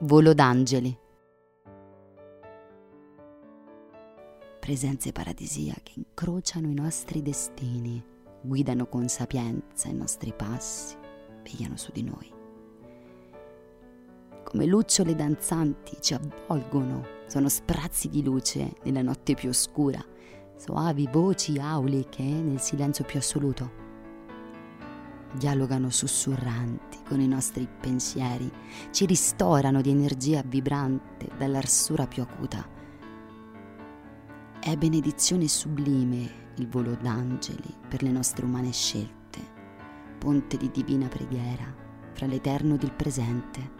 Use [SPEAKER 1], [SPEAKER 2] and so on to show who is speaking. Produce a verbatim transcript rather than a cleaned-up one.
[SPEAKER 1] Volo d'angeli. Presenze paradisiache incrociano i nostri destini, guidano con sapienza i nostri passi, vegliano su di noi. Come lucciole danzanti ci avvolgono, sono sprazzi di luce nella notte più oscura, soavi voci auliche nel silenzio più assoluto. Dialogano sussurranti con i nostri pensieri, ci ristorano di energia vibrante dall'arsura più acuta. È benedizione sublime il volo d'angeli per le nostre umane scelte, ponte di divina preghiera fra l'eterno ed il presente.